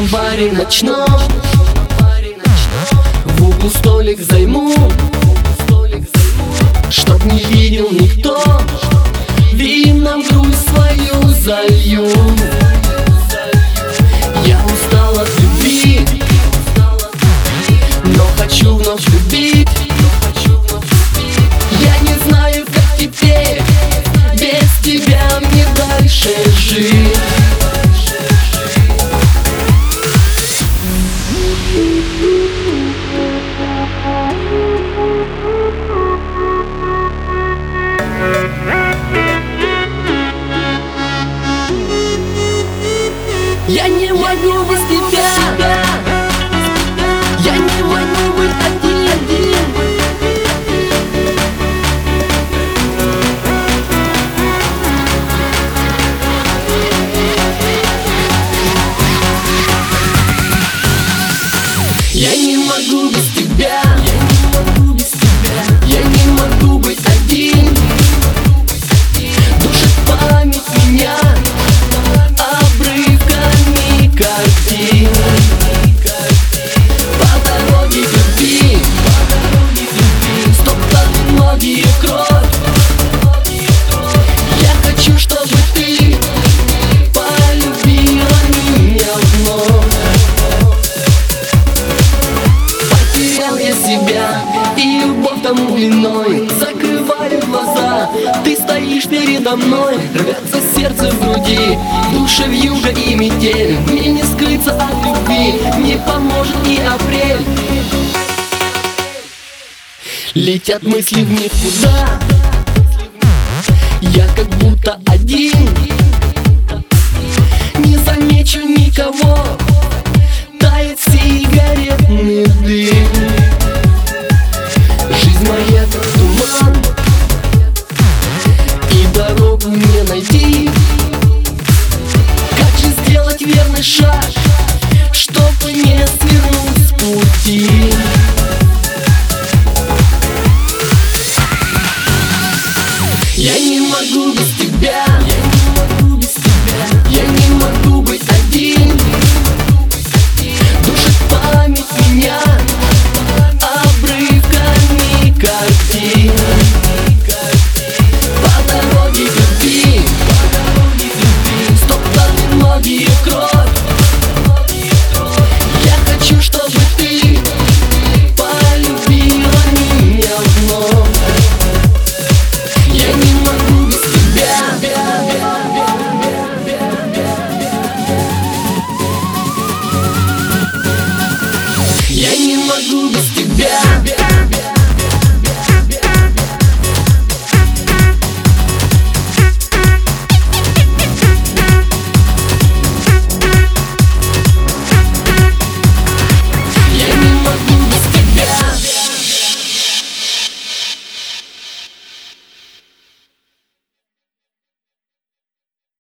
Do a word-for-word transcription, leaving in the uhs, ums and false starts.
душном баре ночном в углу столик займу, чтоб не видел никто. Вином грусть свою залью. Я устал от любви, но хочу вновь любить. Я не знаю, как теперь без тебя мне дальше жить. Я не могу без тебя, я не могу быть один. Я не могу без тебя, я не могу быть один. Душит память меня обрывками картин. По дороге любви стоптаны ноги в кровь. Я хочу, чтобы ты полюбила меня вновь. Потерял я себя, и любовь тому виной. Закрываю глаза, ты стоишь передо мной. Рвется сердце в груди, в душе вьюга и метель. Мне не скрыться от любви, не поможет и апрель. Летят мысли в никуда, я как будто один. Не замечу никого, тает